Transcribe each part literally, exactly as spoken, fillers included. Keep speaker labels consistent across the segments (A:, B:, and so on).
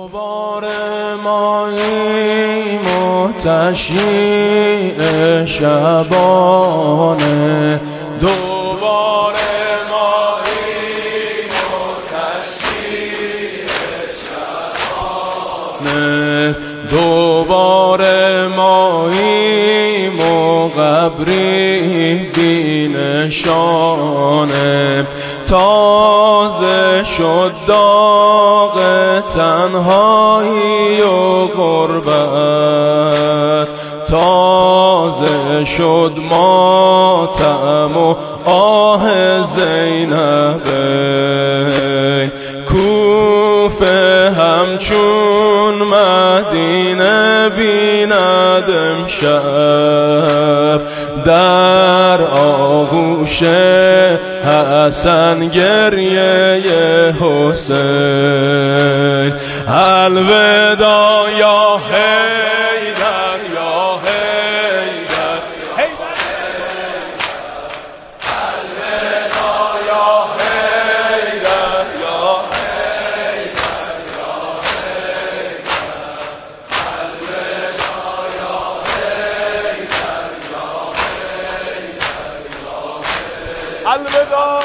A: دوباره ماییم و تشییع شبانه، دوباره ماییم و تشییع شبانه، دوباره ماییم و قبری بی نشانه. تازه شد داغ تنهایی و غربت، تازه شد ماتم و آه زینبین. کوفه همچون مدینه بیند امشب، در آغوش حسن گریه حسین. الوداع یا حیدر یا حیدر، الوداع یا حیدر یا حیدر یا حیدر، الوداع یا حیدر یا حیدر یا حیدر، الوداع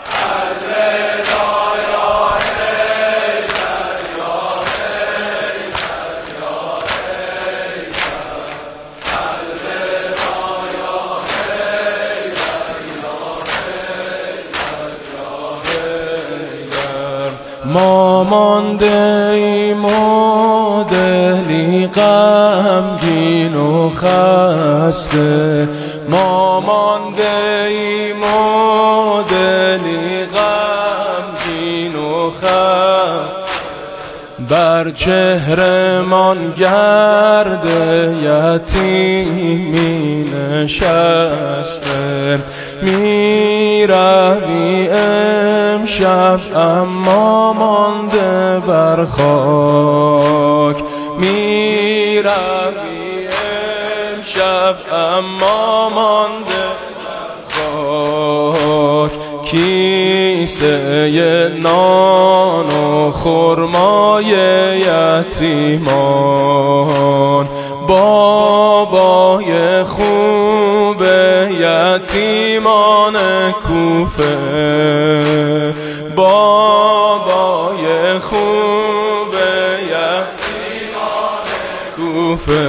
A: ما مانده ایم و دلی غمگین و خسته، ما مانده ایم و دلی غمگین و خسته، بر چهرمان گرد یتیمی نشسته. می روی امشب اما مانده بر خاک، می روی امشب اما مانده بر خاک. کیسه نان و خرمای یتیمان، بابای خوب یتیمان کوفه، بابای خوب یتیمان کوفه.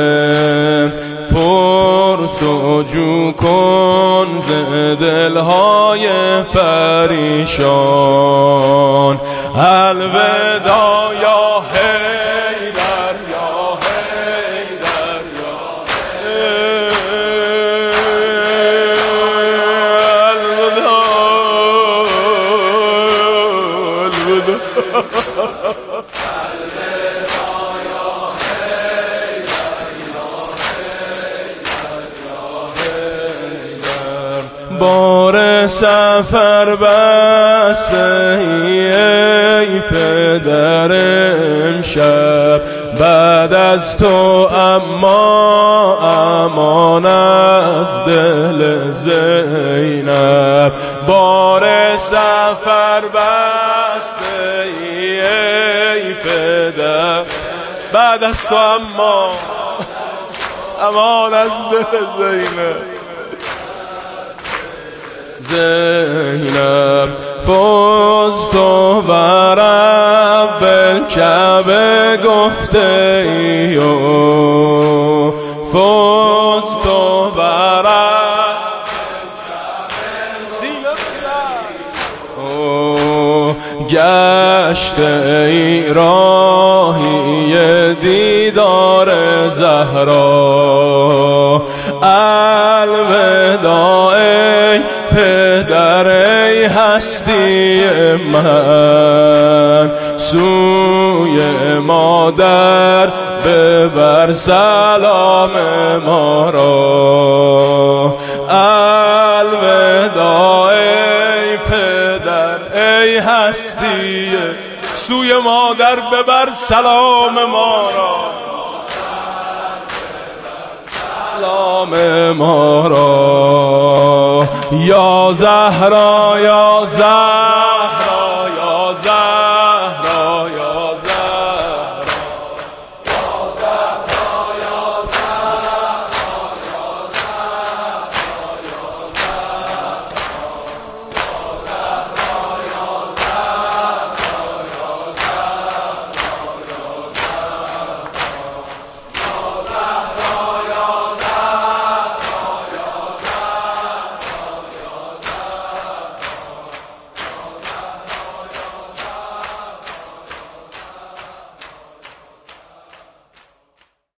A: پرسجو کن ز دلهای پریشان، الوداع یا حیدر یا حیدر یا بار سفر بسته ای پدر امشب، بعد از تو اما امان از دل زینب. بار سفر بسته ای پدر، بعد از تو اما امان از دل زینب. زینب فزت و رب الکعبه گفته ای و فزت و رب الکعبه گشته ای راهی دیدار زهرا. الوداع ای پدر ای هستی من، سوی مادر ببر سلام ما را. الوداع ای پدر ای هستی، سوی مادر ببر سلام ما را، سلام ما را. یا زهرا یا زهرا